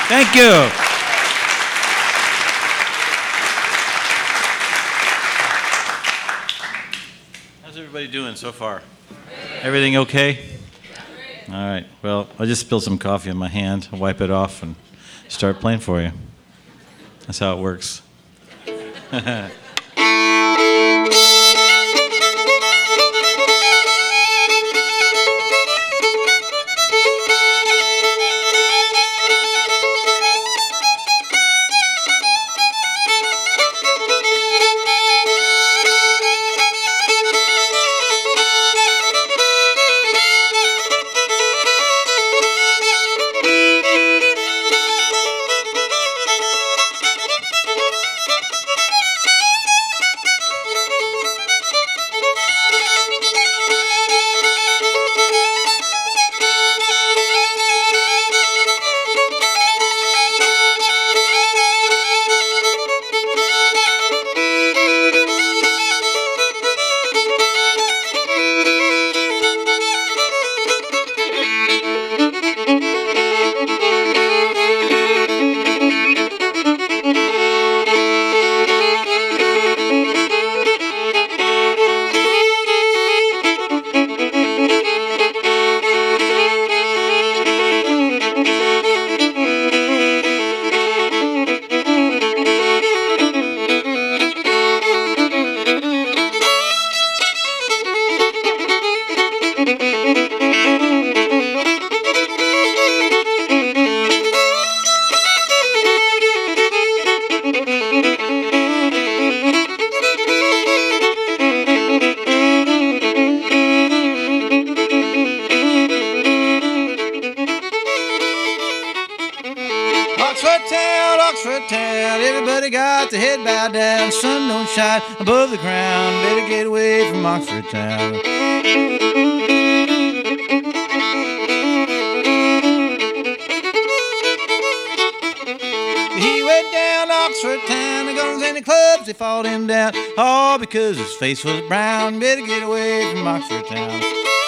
Thank you. How's everybody doing so far? Everything okay? All right. Well, I just spilled some coffee in my hand. I'll wipe it off and start playing for you. That's how it works. Oxford town, everybody got their head bowed down. Sun don't shine above the ground, better get away from Oxford town. He went down to Oxford town, the guns and the clubs, they fought him down, all because his face was brown, better get away from Oxford town.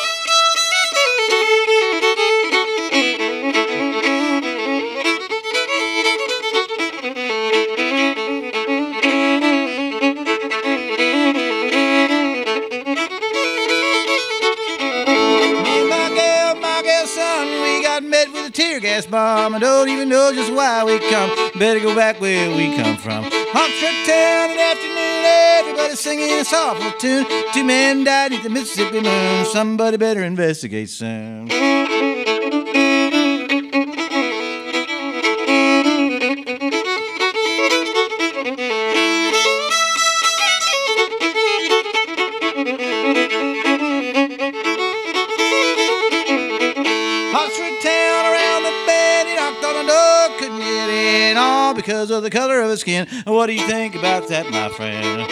Met with a tear gas bomb. I don't even know just why we come. Better go back where we come from. Oxford town in the afternoon, everybody singing a soft tune. 2 men died at the Mississippi moon. Somebody better investigate soon. Because of the color of his skin. What do you think about that, my friend?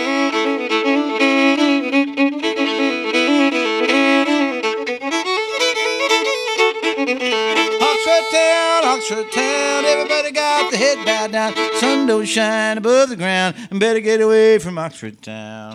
Oxford town, everybody got the head bowed down. Sun don't shine above the ground, and better get away from Oxford town.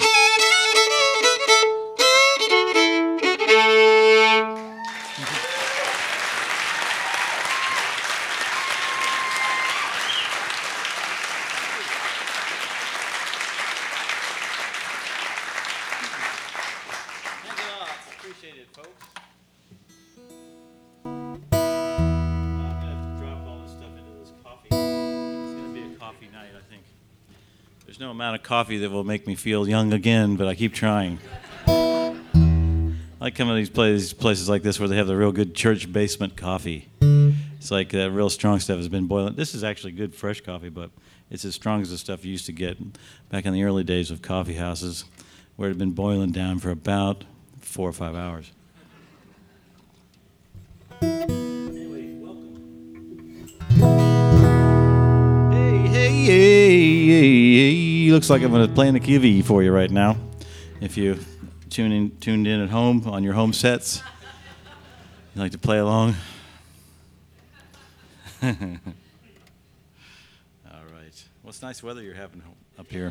There's no amount of coffee that will make me feel young again, but I keep trying. I like coming to these places like this where they have the real good church basement coffee. It's like that real strong stuff has been boiling. This is actually good fresh coffee, but it's as strong as the stuff you used to get back in the early days of coffee houses where it had been boiling down for about 4 or 5 hours. Anyway, welcome. Hey, looks like I'm going to play in the key of E for you right now. If you tuned in at home on your home sets, you like to play along. All right. Well, it's nice weather you're having up here.